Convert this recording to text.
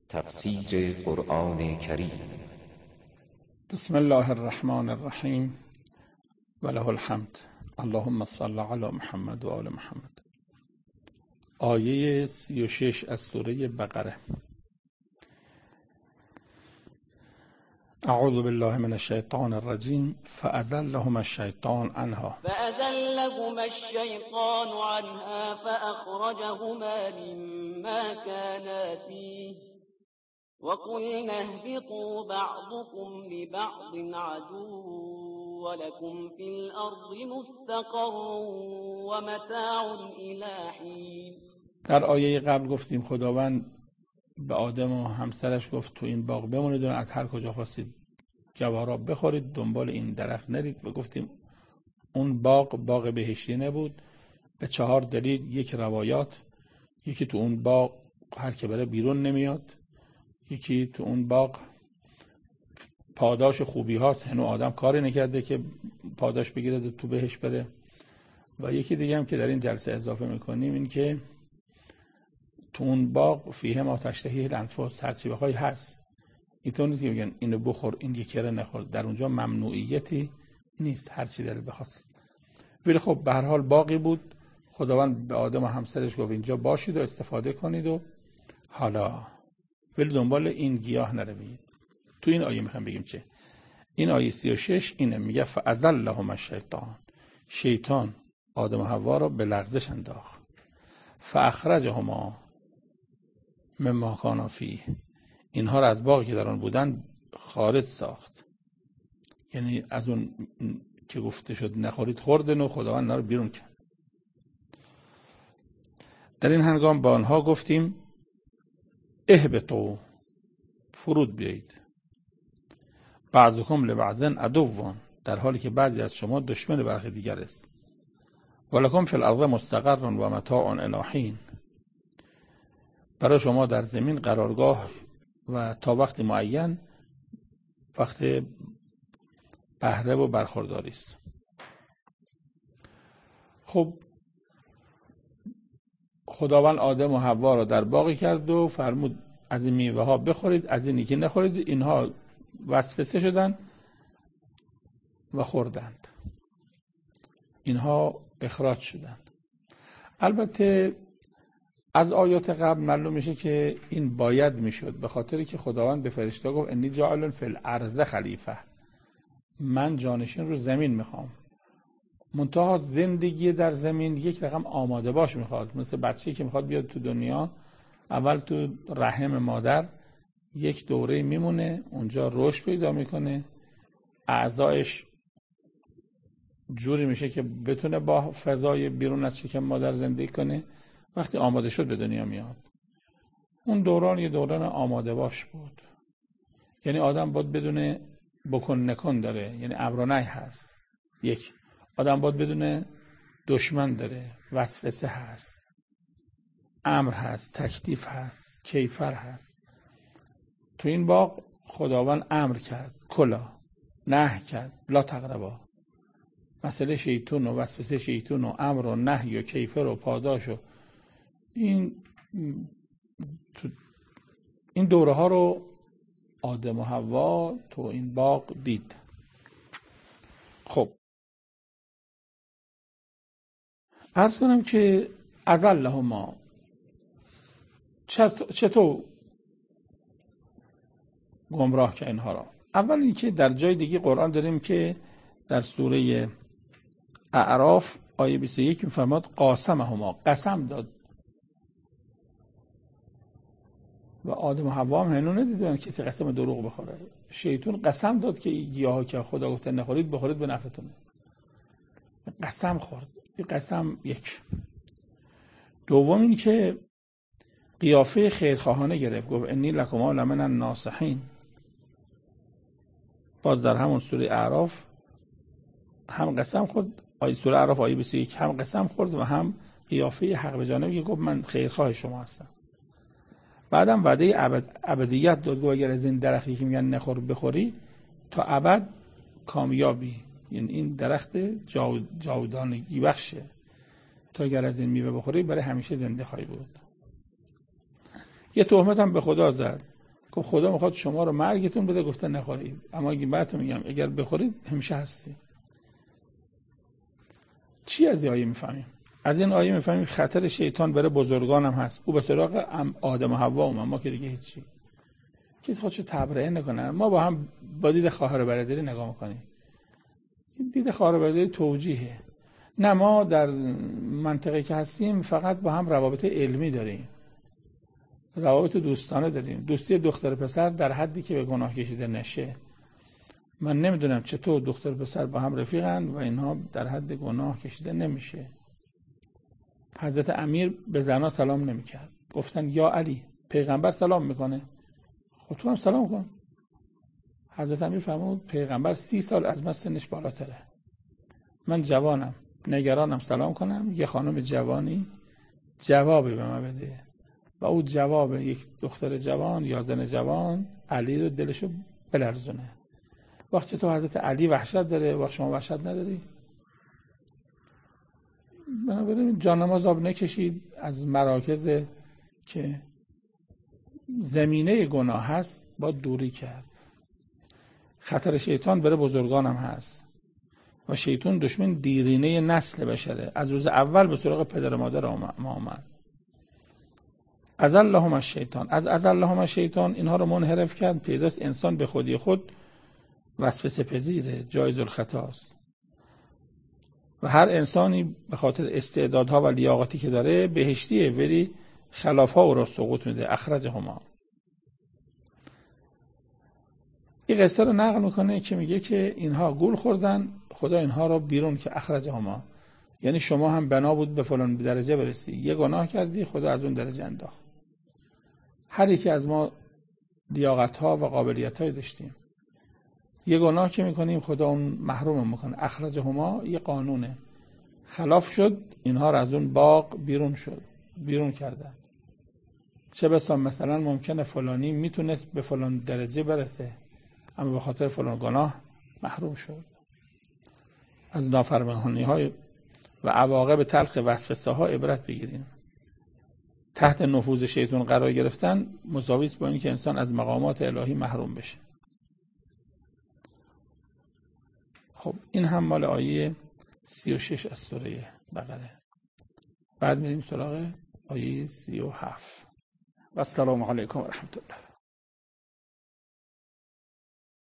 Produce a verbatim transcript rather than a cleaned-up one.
تفسیر قرآن کریم. بسم الله الرحمن الرحیم و له الحمد. اللهم صل علی محمد و آل محمد. آیه سی و شش از سوره بقره. اعوذ بالله من الشیطان الرجیم فأزلهما الشیطان عنها فأزلهما الشیطان عنها فأخرجهما مما كانا فيه وقلنا اهبطوا بعضكم لبعض عدو ولكم في الأرض مستقر ومتاع إلى حين. در آیه قبل گفتیم خداوند به آدم و همسرش گفت تو این باغ بمونید و از هر کجا خواستید گوارا بخورید، دنبال این درخت نرید. و گفتیم اون باغ باغ بهشتی نبود به چهار دلیل. یک روایات، یکی تو اون باغ هر که بره بیرون نمیاد، یکی تو اون باغ پاداش خوبی هاست، هنو آدم کاری نکرده که پاداش بگیره تو بهش بره، و یکی دیگه هم که در این جلسه اضافه میکنیم این که تو اون باغ فیه ما تشتهی الانفس، هر چی بخوای هست. اینطور نیست که بگن اینو بخور این یکی رو نخور، در اونجا ممنوعیتی نیست، هر چی داره بخواد. ولی خب به هر حال باغی بود، خداوند به آدم و همسرش گفت اینجا باشید و استفاده کنید و حالا ولی دنبال این گیاه نروید. تو این آیه میخوام بگیم چه؟ این آیه سی و شش اینه، میگه فأزلهما الشیطان، شیطان آدم و حوا رو به لغزش انداخت. فاخرجهما مما کانا فیه، اینها رو از باغی که در آن بودن خارج ساخت. یعنی از اون که گفته شد نخورید خوردن و خداوند اینا رو بیرون کرد. در این هنگام با آنها گفتیم اهبطوا، فرود بیایید، بعضکم لبعض عدو، در حالی که بعضی از شما دشمن برخی دیگر است. ولکم فی الارض مستقر و متاع الی حین، برای شما در زمین قرارگاه و تا وقت معین وقت بهره و برخورداری است. خب خداوند آدم و حوا را در باغی کرد و فرمود از این میوه ها بخورید، از اینی که نخورید. اینها وسوسه شدن و خوردند، اینها اخراج شدند. البته از آیات قبل معلوم میشه که این باید میشد، به خاطری که خداوند به فرشته گفت انی جاعل فی الارض خلیفه، من جانشین رو زمین میخوام. منتها زندگی در زمین یک رقم آماده باش میخواد، مثل بچه‌ای که میخواد بیاد تو دنیا، اول تو رحم مادر یک دوره میمونه، اونجا رشد پیدا میکنه، اعضایش جوری میشه که بتونه با فضای بیرون از شکم مادر زندگی کنه. وقتی آماده شد به دنیا میاد. اون دوران یه دوران آماده باش بود. یعنی آدم باید بدونه بکن نکن داره، یعنی امر و نهی هست. یک، آدم باید بدونه دشمن داره، وسوسه هست، امر هست، تکلیف هست، کیفر هست. تو این باغ خداوند امر کرد کلا، نهی کرد لا تقربا. مسئله شیطون و وسوسه شیطون و امر و نهی و کیفر و پاداش و این این دوره ها رو آدم و حوا تو این باغ دید. خب عرض کنم که ازلهما چطور گمراه که اینها را. اول اینکه در جای دیگه قرآن داریم که در سوره اعراف آیه بیست و یک میفرماد قاسمهما، قسم داد. و آدم و حوا هم هنو ندیدن کسی قسم دروغ بخوره. شیطان قسم داد که این گیاها که خدا گفته نخورید بخورید به نفعتونه. قسم خورد. این قسم یک. دوم این که قیافه خیرخواهانه گرفت، گفت انی لکما لمن الناصحین. باز در همون سوره اعراف هم قسم خورد، آیه سوره اعراف آیه بیست و یک هم قسم خورد و هم قیافه حق به جانبی گفت من خیرخواه شما هستم. بعدم وعده ابد ابدیت داد، گفت اگر از این درختی که میگن نخور بخوری تا ابد کامیابی، یعنی این درخت جاودانگی بخشه، تا اگر از این میوه بخوری برای همیشه زنده خواهی بود. یه تهمت هم به خدا زد، گفت خدا میخواد شما رو مرگتون بده، گفته نخورید، اما اگه بعدتون میگم اگر بخورید همیشه هستی. چی از این آیه میفهمیم؟ از این آیه میفهمیم خطر شیطان برای بزرگان هم هست. او به سراغ آدم و حوا اومد، ما که دیگه هیچی، کسی خودشو تبرئه نکنه. ما با هم با دید خواهر برادری نگاه میکنیم، دید خواهر برادری توجیهه. نه، ما در منطقه که هستیم فقط با هم روابط علمی داریم، روابط دوستانه داریم، دوستی دختر پسر در حدی که به گناه کشیده نشه. من نمیدونم چطور دختر پسر با هم رفیقن و اینها در حد گناه کشیده نمیشه. حضرت امیر به زنا سلام نمیکرد، گفتن یا علی، پیغمبر سلام میکنه، خود تو هم سلام کن. حضرت امیر فرمود پیغمبر سی سال از من سنش بالاتره، من جوانم، نگرانم سلام کنم، یه خانم جوانی جوابی به من بده و او جواب یک دختر جوان یا زن جوان علی رو دلشو بلرزونه. وقتی تو حضرت علی وحشت داره، وقت شما وحشت نداری. بنابراین جانماز آب نکشید، از مراکز که زمینه گناه هست با دوری کرد. خطر شیطان برای بزرگان هم هست و شیطان دشمن دیرینه نسل بشره، از روز اول به سراغ پدر و مادر ما آمد. ازلهم الشیطان، از ازلهم الشیطان اینها رو منحرف کرد. پیداست انسان به خودی خود وسوسه پذیره، جایز الخطاست و هر انسانی به خاطر استعدادها و لیاقتی که داره بهشتیه، ولی خلافها او را سقوط میده. اخرجهما. این قصه رو نقل میکنه که میگه که اینها گول خوردن، خدا اینها رو بیرون که اخرجهما، یعنی شما هم بنا بود به فلان درجه برسی، یه گناه کردی خدا از اون درجه انداخت. هر یکی از ما لیاقت‌ها و قابلیت‌های داشتیم، یه گناه که میکنیم خدا اون محروم میکنه. اخرجهما یه قانونه، خلاف شد، اینها رو از اون باغ بیرون شد، بیرون کردن. چه بسا مثلا ممکنه فلانی میتونست به فلان درجه برسه اما به خاطر فلان گناه محروم شد. از نافرمانی‌های و عواقب تلخ وسوسه‌ها عبرت بگیریم. تحت نفوذ شیطان قرار گرفتن مساوی است با اینکه انسان از مقامات الهی محروم بشه. خب این هم مال آیه سی و شش از سوره بقره. بعد میریم سراغ آیه سی و هفت. و السلام علیکم و رحمت الله.